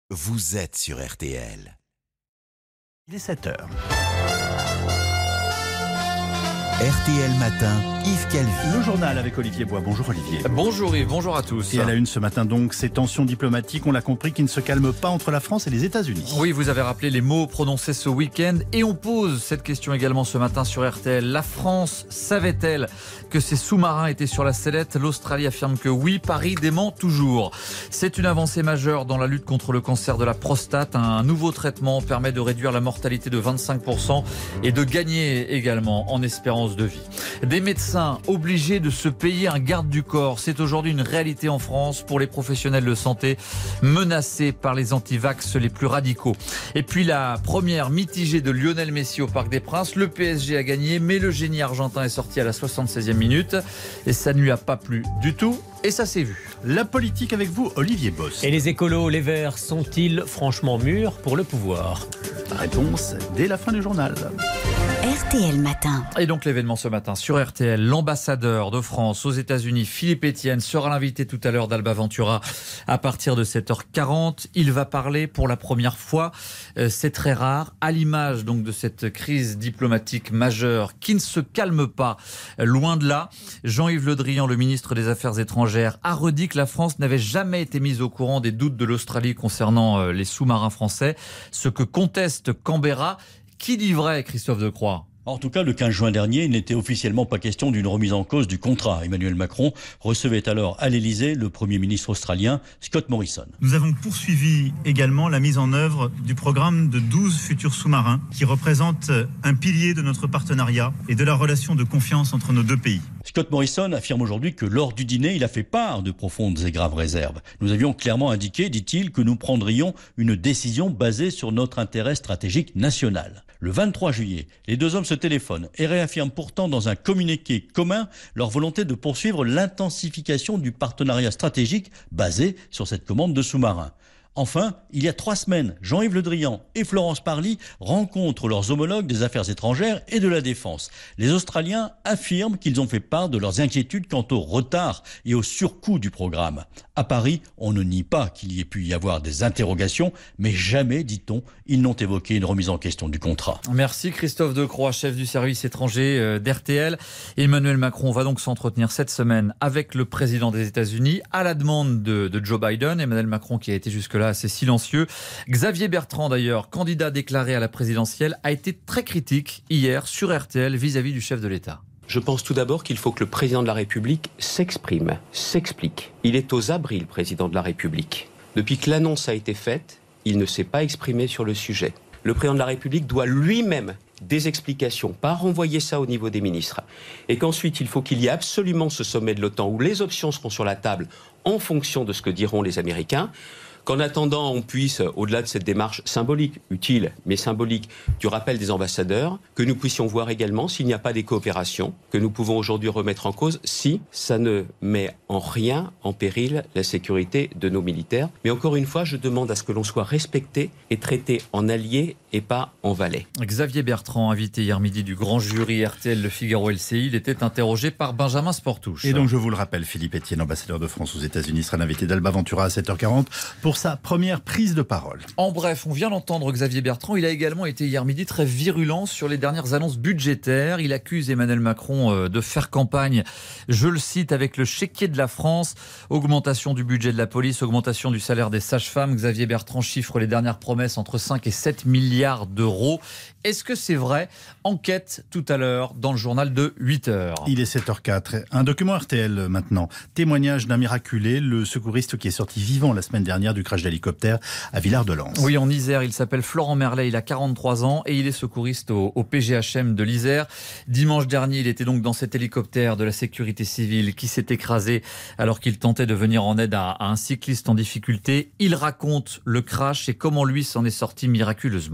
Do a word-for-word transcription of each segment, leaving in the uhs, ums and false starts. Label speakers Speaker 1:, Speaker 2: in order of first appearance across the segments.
Speaker 1: Vous êtes sur R T L.
Speaker 2: Il est sept heures.
Speaker 1: R T L Matin, Yves Calvi.
Speaker 2: Le journal avec Olivier Bois. Bonjour Olivier.
Speaker 3: Bonjour Yves, bonjour à tous.
Speaker 2: Et à la une ce matin donc, ces tensions diplomatiques, on l'a compris, qui ne se calment pas entre la France et les États-Unis.
Speaker 3: Oui, vous avez rappelé les mots prononcés ce week-end et on pose cette question également ce matin sur R T L. La France savait-elle que ces sous-marins étaient sur la sellette? L'Australie affirme que oui, Paris dément toujours. C'est une avancée majeure dans la lutte contre le cancer de la prostate. Un nouveau traitement permet de réduire la mortalité de vingt-cinq pour cent et de gagner également en espérance de vie. Des médecins obligés de se payer un garde du corps, c'est aujourd'hui une réalité en France pour les professionnels de santé menacés par les antivax les plus radicaux. Et puis la première mitigée de Lionel Messi au Parc des Princes, le P S G a gagné, mais le génie argentin est sorti à la soixante-seizième minute et ça ne lui a pas plu du tout. Et ça s'est vu.
Speaker 2: La politique avec vous, Olivier Boss.
Speaker 4: Et les écolos, les Verts, sont-ils franchement mûrs pour le pouvoir?
Speaker 2: Réponse dès la fin du journal.
Speaker 5: R T L Matin.
Speaker 3: Et donc l'événement ce matin sur R T L, l'ambassadeur de France aux États-Unis, Philippe Etienne, sera l'invité tout à l'heure d'Alba Ventura à partir de sept heures quarante. Il va parler pour la première fois, euh, c'est très rare, à l'image donc de cette crise diplomatique majeure qui ne se calme pas, loin de là. Jean-Yves Le Drian, le ministre des Affaires étrangères, a redit que la France n'avait jamais été mise au courant des doutes de l'Australie concernant euh, les sous-marins français, ce que conteste Canberra. Qui dit vrai, Christophe Decroix ?
Speaker 6: En tout cas, le quinze juin dernier, il n'était officiellement pas question d'une remise en cause du contrat. Emmanuel Macron recevait alors à l'Élysée le Premier ministre australien Scott Morrison.
Speaker 7: Nous avons poursuivi également la mise en œuvre du programme de douze futurs sous-marins qui représentent un pilier de notre partenariat et de la relation de confiance entre nos deux pays.
Speaker 6: Scott Morrison affirme aujourd'hui que lors du dîner, il a fait part de profondes et graves réserves. Nous avions clairement indiqué, dit-il, que nous prendrions une décision basée sur notre intérêt stratégique national. Le vingt-trois juillet, les deux hommes se téléphonent et réaffirment pourtant dans un communiqué commun leur volonté de poursuivre l'intensification du partenariat stratégique basé sur cette commande de sous-marins. Enfin, il y a trois semaines, Jean-Yves Le Drian et Florence Parly rencontrent leurs homologues des affaires étrangères et de la défense. Les Australiens affirment qu'ils ont fait part de leurs inquiétudes quant au retard et au surcoût du programme. À Paris, on ne nie pas qu'il y ait pu y avoir des interrogations, mais jamais, dit-on, ils n'ont évoqué une remise en question du contrat.
Speaker 3: Merci Christophe Decroix, chef du service étranger d'R T L. Emmanuel Macron va donc s'entretenir cette semaine avec le président des États-Unis à la demande de, de Joe Biden. Emmanuel Macron qui a été jusque-là assez silencieux. Xavier Bertrand d'ailleurs, candidat déclaré à la présidentielle, a été très critique hier sur R T L vis-à-vis du chef de l'État.
Speaker 8: Je pense tout d'abord qu'il faut que le président de la République s'exprime, s'explique. Il est aux abris, le président de la République. Depuis que l'annonce a été faite, il ne s'est pas exprimé sur le sujet. Le président de la République doit lui-même des explications, pas renvoyer ça au niveau des ministres. Et qu'ensuite, il faut qu'il y ait absolument ce sommet de l'OTAN où les options seront sur la table en fonction de ce que diront les Américains. Qu'en attendant, on puisse, au-delà de cette démarche symbolique, utile, mais symbolique, du rappel des ambassadeurs, que nous puissions voir également s'il n'y a pas des coopérations que nous pouvons aujourd'hui remettre en cause, si ça ne met en rien en péril la sécurité de nos militaires. Mais encore une fois, je demande à ce que l'on soit respecté et traité en allié et pas en valet.
Speaker 3: Xavier Bertrand, invité hier midi du grand jury R T L Le Figaro L C I, il était interrogé par Benjamin Sportouche.
Speaker 2: Et donc je vous le rappelle, Philippe Etienne, ambassadeur de France aux États-Unis, sera l'invité d'Alba Ventura à sept heures quarante pour sa première prise de parole.
Speaker 3: En bref, on vient d'entendre Xavier Bertrand. Il a également été hier midi très virulent sur les dernières annonces budgétaires. Il accuse Emmanuel Macron de faire campagne, je le cite, avec le chéquier de la France. Augmentation du budget de la police, augmentation du salaire des sages-femmes. Xavier Bertrand chiffre les dernières promesses entre cinq et sept milliards d'euros. Est-ce que c'est vrai? Enquête tout à l'heure dans le journal de huit heures.
Speaker 2: Il est sept heures quatre. Un document R T L maintenant. Témoignage d'un miraculé, le secouriste qui est sorti vivant la semaine dernière du crash d'hélicoptère à Villard-de-Lans.
Speaker 3: Oui, en Isère, il s'appelle Florent Merlet, il a quarante-trois ans et il est secouriste au, au P G H M de l'Isère. Dimanche dernier, il était donc dans cet hélicoptère de la sécurité civile qui s'est écrasé alors qu'il tentait de venir en aide à, à un cycliste en difficulté. Il raconte le crash et comment lui s'en est sorti miraculeusement.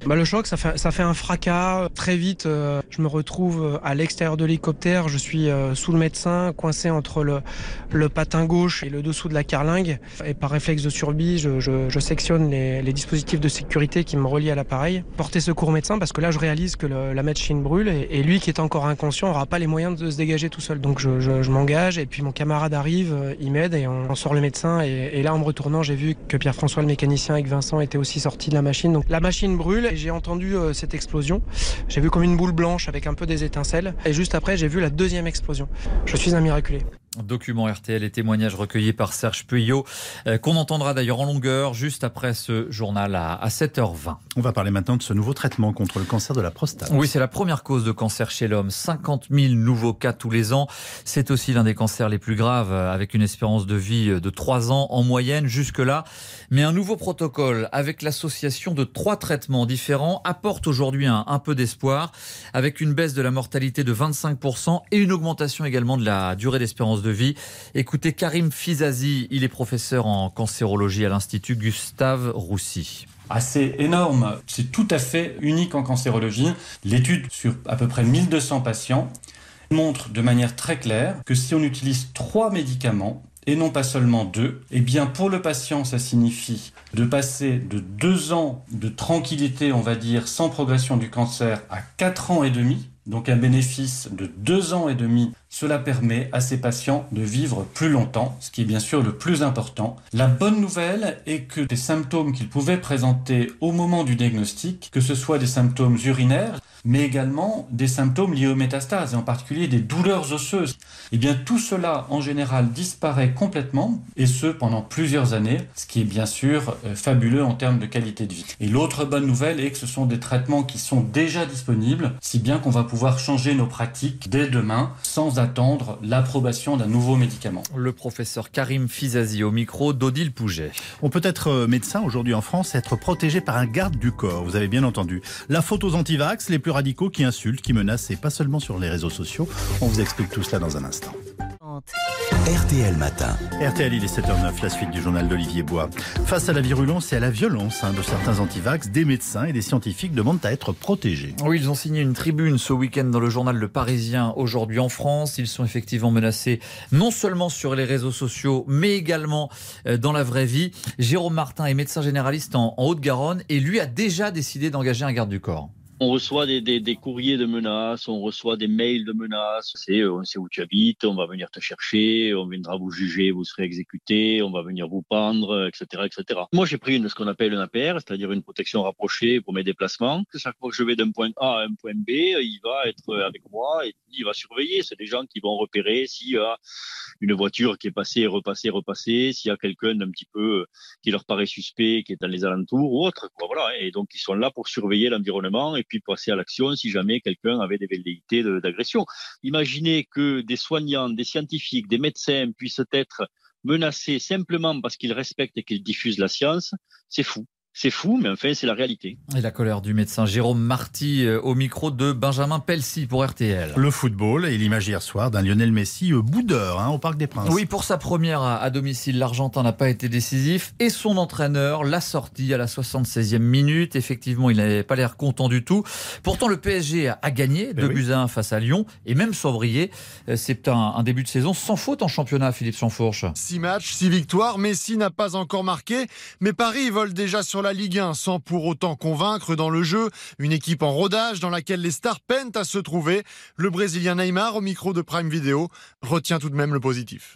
Speaker 9: Bah, le choc, ça fait, ça fait un fracas. Très vite, euh, je me retrouve à l'extérieur de l'hélicoptère. Je suis euh, sous le médecin, coincé entre le, le patin gauche et le dessous de la carlingue. Et par réflexe de survie, je, je, je sectionne les, les dispositifs de sécurité qui me relient à l'appareil. Porter secours au médecin, parce que là, je réalise que le, la machine brûle. Et, et lui, qui est encore inconscient, n'aura pas les moyens de se dégager tout seul. Donc je, je, je m'engage. Et puis mon camarade arrive, il m'aide et on, on sort le médecin. Et, et là, en me retournant, j'ai vu que Pierre-François, le mécanicien, avec Vincent, étaient aussi sortis de la machine. Donc la machine brûle. Et j'ai entendu euh, cette explosion. J'ai vu comme une boule blanche avec un peu des étincelles. Et juste après, j'ai vu la deuxième explosion. Je suis un miraculé.
Speaker 3: Document R T L et témoignages recueillis par Serge Puyot, euh, qu'on entendra d'ailleurs en longueur juste après ce journal à, à sept heures vingt.
Speaker 2: On va parler maintenant de ce nouveau traitement contre le cancer de la prostate.
Speaker 3: Oui, c'est la première cause de cancer chez l'homme. cinquante mille nouveaux cas tous les ans. C'est aussi l'un des cancers les plus graves, avec une espérance de vie de trois ans en moyenne jusque-là. Mais un nouveau protocole avec l'association de trois traitements différents apporte aujourd'hui un, un peu d'espoir, avec une baisse de la mortalité de vingt-cinq pour cent et une augmentation également de la durée d'espérance de vie. Écoutez Karim Fizazi, il est professeur en cancérologie à l'Institut Gustave Roussy.
Speaker 10: Assez énorme, c'est tout à fait unique en cancérologie. L'étude sur à peu près mille deux cents patients montre de manière très claire que si on utilise trois médicaments et non pas seulement deux, eh bien pour le patient ça signifie de passer de deux ans de tranquillité, on va dire, sans progression du cancer à quatre ans et demi. Donc un bénéfice de deux ans et demi, cela permet à ces patients de vivre plus longtemps, ce qui est bien sûr le plus important. La bonne nouvelle est que des symptômes qu'ils pouvaient présenter au moment du diagnostic, que ce soit des symptômes urinaires, mais également des symptômes liés aux métastases, et en particulier des douleurs osseuses, eh bien tout cela en général disparaît complètement, et ce pendant plusieurs années, ce qui est bien sûr euh, fabuleux en termes de qualité de vie. Et l'autre bonne nouvelle est que ce sont des traitements qui sont déjà disponibles, si bien qu'on va pouvoir changer nos pratiques dès demain sans attendre l'approbation d'un nouveau médicament.
Speaker 3: Le professeur Karim Fizazi au micro d'Odile Pouget.
Speaker 2: On peut être médecin aujourd'hui en France et être protégé par un garde du corps, vous avez bien entendu. La faute aux antivax, les plus radicaux qui insultent, qui menacent, et pas seulement sur les réseaux sociaux. On vous explique tout cela dans un instant.
Speaker 1: R T L Matin.
Speaker 2: R T L, il est sept heures neuf, la suite du journal d'Olivier Bois. Face à la virulence et à la violence hein, de certains antivax, des médecins et des scientifiques demandent à être protégés.
Speaker 3: Oui, ils ont signé une tribune ce week-end dans le journal Le Parisien, aujourd'hui en France. Ils sont effectivement menacés non seulement sur les réseaux sociaux, mais également dans la vraie vie. Jérôme Martin est médecin généraliste en, en Haute-Garonne et lui a déjà décidé d'engager un garde du corps.
Speaker 11: On reçoit des, des, des courriers de menaces, on reçoit des mails de menaces. C'est, on sait où tu habites, on va venir te chercher, on viendra vous juger, vous serez exécuté, on va venir vous pendre, et cetera, et cetera. Moi, j'ai pris une, ce qu'on appelle une A P R, c'est-à-dire une protection rapprochée pour mes déplacements. Chaque fois que je vais d'un point A à un point B, il va être avec moi et il va surveiller. C'est des gens qui vont repérer s'il y a une voiture qui est passée, repassée, repassée, s'il y a quelqu'un d'un petit peu qui leur paraît suspect, qui est dans les alentours ou autre, quoi, voilà. Et donc, ils sont là pour surveiller l'environnement et puis passer à l'action si jamais quelqu'un avait des velléités de, d'agression. Imaginez que des soignants, des scientifiques, des médecins puissent être menacés simplement parce qu'ils respectent et qu'ils diffusent la science, c'est fou. C'est fou, mais enfin, c'est la réalité.
Speaker 3: Et la colère du médecin Jérôme Marty au micro de Benjamin Pelsi pour R T L.
Speaker 2: Le football et l'image hier soir d'un Lionel Messi boudeur hein, au Parc des Princes.
Speaker 3: Oui, pour sa première à, à domicile, l'Argentin n'a pas été décisif et son entraîneur l'a sorti à la soixante-seizième minute. Effectivement, il n'avait pas l'air content du tout. Pourtant, le P S G a, a gagné deux buts à un face à Lyon et même sans briller. C'est un, un début de saison sans faute en championnat, Philippe Sansfourche.
Speaker 12: Six matchs, six victoires. Messi n'a pas encore marqué, mais Paris vole déjà sur la Ligue un sans pour autant convaincre dans le jeu. Une équipe en rodage dans laquelle les stars peinent à se trouver. Le Brésilien Neymar, au micro de Prime Video, retient tout de même le positif.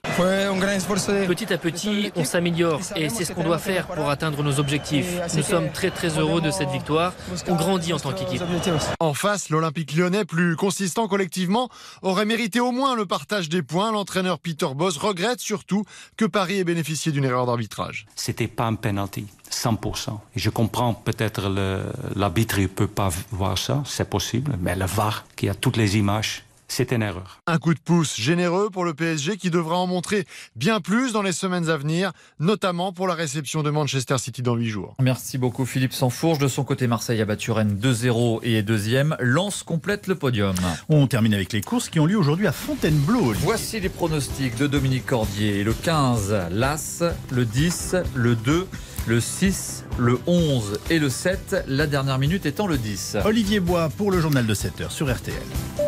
Speaker 4: Petit à petit, on s'améliore et c'est ce qu'on doit faire pour atteindre nos objectifs. Nous sommes très très heureux de cette victoire. On grandit en tant qu'équipe.
Speaker 12: En face, l'Olympique lyonnais, plus consistant collectivement, aurait mérité au moins le partage des points. L'entraîneur Peter Bosz regrette surtout que Paris ait bénéficié d'une erreur d'arbitrage.
Speaker 13: C'était pas un penalty. cent pour cent. Et je comprends peut-être le, l'arbitre ne peut pas voir ça, c'est possible, mais le V A R qui a toutes les images, c'est une erreur.
Speaker 12: Un coup de pouce généreux pour le P S G qui devra en montrer bien plus dans les semaines à venir, notamment pour la réception de Manchester City dans huit jours.
Speaker 3: Merci beaucoup Philippe Sansfourche. De son côté, Marseille a battu Rennes deux zéro et est deuxième. Lens complète le podium.
Speaker 2: On termine avec les courses qui ont lieu aujourd'hui à Fontainebleau.
Speaker 3: Voici les pronostics de Dominique Cordier. Le quinze, l'As, le dix, le deux, le six, le onze et le sept, la dernière minute étant le dix.
Speaker 2: Olivier Bois pour le journal de sept heures sur R T L.